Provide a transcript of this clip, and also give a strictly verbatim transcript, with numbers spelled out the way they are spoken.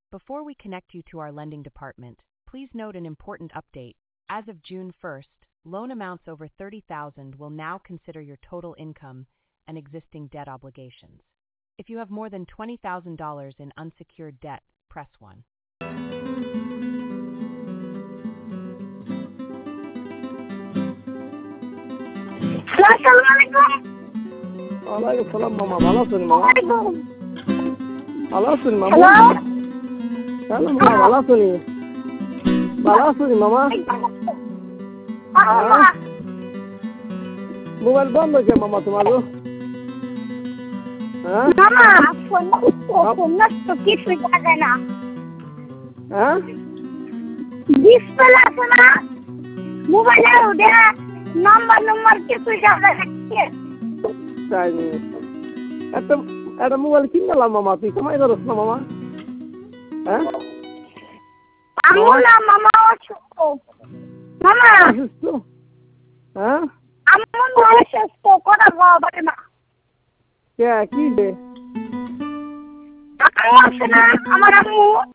Before we connect you to our lending department, please note an important update. As of June first, loan amounts over thirty thousand dollars will now consider your total income and existing debt obligations. If you have more than twenty thousand dollars in unsecured debt, press one. ওয়ালাইকুম সালাম মামা, ভালো আছেন মামা? ভালো আছেন মামা? Hello মামা, ভালো আছেন? ভালো আছেন মামা? মোবাইল বন্ধ কে মামা তোমার? হ্যাঁ মামা ফোন ফোন তো কিছু জানে না। হ্যাঁ ডিসপ্লে আছে না মোবাইলে, ওটা নাম্বার নাম্বার কিছু জানে না। তাই নি, একটা একটা মোবাইল কিনলাম মামা, তুই কামাই করছ না মামা? হ্যাঁ আমি না মামা অসুস্থ মামা। অসুস্থ? হ্যাঁ আমার অসুস্থ, কথা বলতে না। কে কি রে? আমার আম্মু